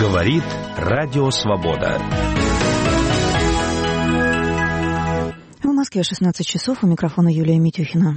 Говорит Радио Свобода. В Москве 16 часов. У микрофона Юлия Митюхина.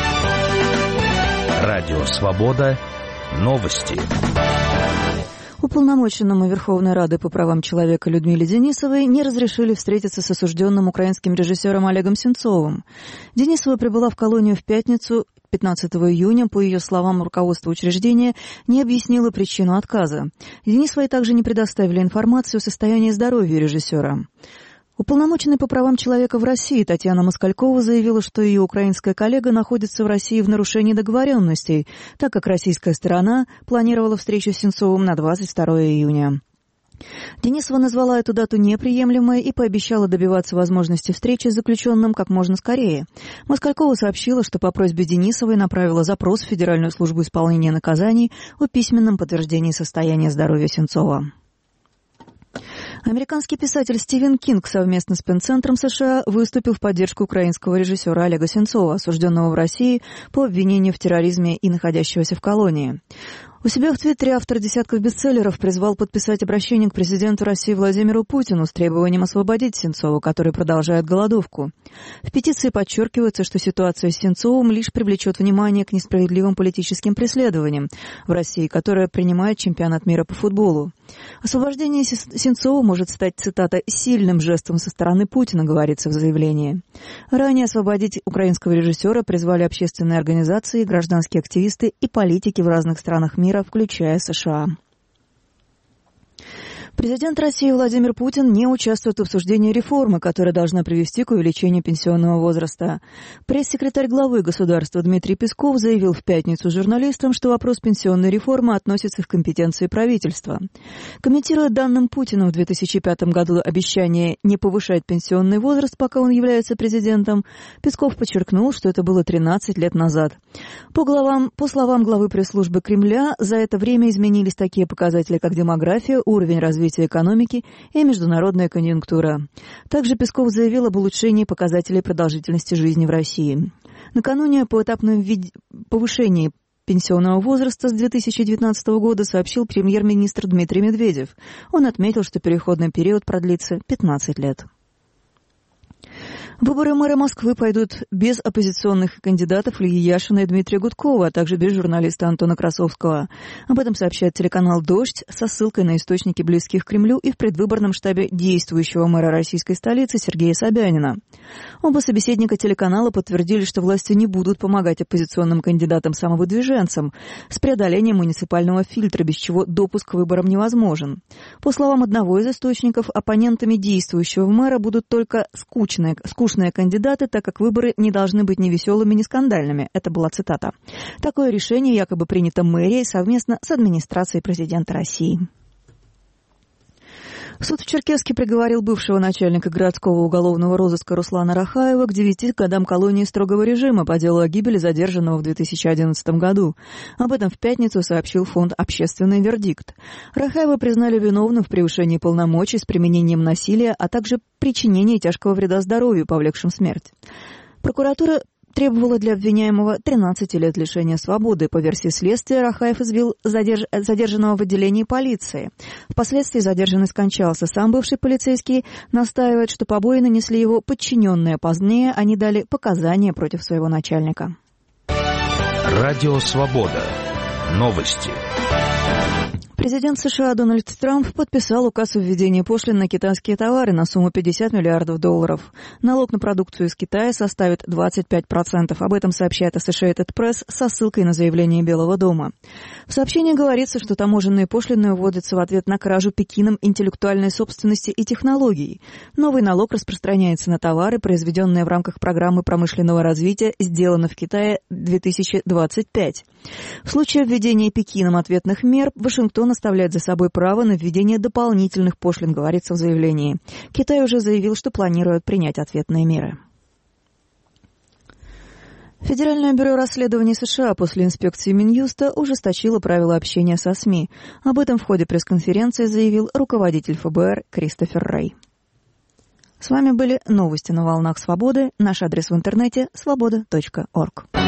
Радио Свобода. Новости. Уполномоченному Верховной Рады по правам человека Людмиле Денисовой не разрешили встретиться с осужденным украинским режиссером Олегом Сенцовым. Денисова прибыла в колонию в пятницу, 15 июня. По ее словам, руководство учреждения не объяснило причину отказа. Денисовой также не предоставили информацию о состоянии здоровья режиссера. Уполномоченный по правам человека в России Татьяна Москалькова заявила, что ее украинская коллега находится в России в нарушении договоренностей, так как российская сторона планировала встречу с Сенцовым на 22 июня. Денисова назвала эту дату неприемлемой и пообещала добиваться возможности встречи с заключенным как можно скорее. Москалькова сообщила, что по просьбе Денисовой направила запрос в Федеральную службу исполнения наказаний о письменном подтверждении состояния здоровья Сенцова. Американский писатель Стивен Кинг совместно с Пенн-центром США выступил в поддержку украинского режиссера Олега Сенцова, осужденного в России по обвинению в терроризме и находящегося в колонии. У себя в Твиттере автор десятков бестселлеров призвал подписать обращение к президенту России Владимиру Путину с требованием освободить Сенцова, который продолжает голодовку. В петиции подчеркивается, что ситуация с Сенцовым лишь привлечет внимание к несправедливым политическим преследованиям в России, которая принимает чемпионат мира по футболу. Освобождение Сенцова может стать, цитата, «сильным жестом со стороны Путина», говорится в заявлении. Ранее освободить украинского режиссера призвали общественные организации, гражданские активисты и политики в разных странах мира, включая США. Президент России Владимир Путин не участвует в обсуждении реформы, которая должна привести к увеличению пенсионного возраста. Пресс-секретарь главы государства Дмитрий Песков заявил в пятницу журналистам, что вопрос пенсионной реформы относится к компетенции правительства. Комментируя данным Путину в 2005 году обещание не повышать пенсионный возраст, пока он является президентом, Песков подчеркнул, что это было 13 лет назад. По словам главы пресс-службы Кремля, за это время изменились такие показатели, как демография, уровень развития экономики и международная конъюнктура. Также Песков заявил об улучшении показателей продолжительности жизни в России. Накануне о поэтапном повышении пенсионного возраста с 2019 года сообщил премьер-министр Дмитрий Медведев. Он отметил, что переходный период продлится 15 лет. Выборы мэра Москвы пойдут без оппозиционных кандидатов Ильи Яшина и Дмитрия Гудкова, а также без журналиста Антона Красовского. Об этом сообщает телеканал «Дождь» со ссылкой на источники, близких к Кремлю, и в предвыборном штабе действующего мэра российской столицы Сергея Собянина. Оба собеседника телеканала подтвердили, что власти не будут помогать оппозиционным кандидатам-самовыдвиженцам с преодолением муниципального фильтра, без чего допуск к выборам невозможен. По словам одного из источников, оппонентами действующего мэра будут только скучные кандидаты, так как выборы не должны быть ни веселыми, ни скандальными. Это была цитата. Такое решение якобы принято мэрией совместно с администрацией президента России. Суд в Черкесске приговорил бывшего начальника городского уголовного розыска Руслана Рахаева к 9 годам колонии строгого режима по делу о гибели задержанного в 2011 году. Об этом в пятницу сообщил фонд «Общественный вердикт». Рахаева признали виновным в превышении полномочий с применением насилия, а также причинении тяжкого вреда здоровью, повлекшим смерть. Прокуратура требовала для обвиняемого 13 лет лишения свободы. По версии следствия, Рахаев избил задержанного в отделении полиции. Впоследствии задержанный скончался. Сам бывший полицейский настаивает, что побои нанесли его подчиненные. Позднее они дали показания против своего начальника. Радио Свобода. Новости. Президент США Дональд Трамп подписал указ о введении пошлин на китайские товары на сумму $50 миллиардов. Налог на продукцию из Китая составит 25%. Об этом сообщает Associated Press со ссылкой на заявление Белого дома. В сообщении говорится, что таможенные пошлины вводятся в ответ на кражу Пекином интеллектуальной собственности и технологий. Новый налог распространяется на товары, произведенные в рамках программы промышленного развития «Сделано в Китае 2025». В случае введения Пекином ответных мер Вашингтон оставляет за собой право на введение дополнительных пошлин, говорится в заявлении. Китай уже заявил, что планирует принять ответные меры. Федеральное бюро расследований США после инспекции Минюста ужесточило правила общения со СМИ. Об этом в ходе пресс-конференции заявил руководитель ФБР Кристофер Рэй. С вами были новости на волнах Свободы. Наш адрес в интернете – svoboda.org.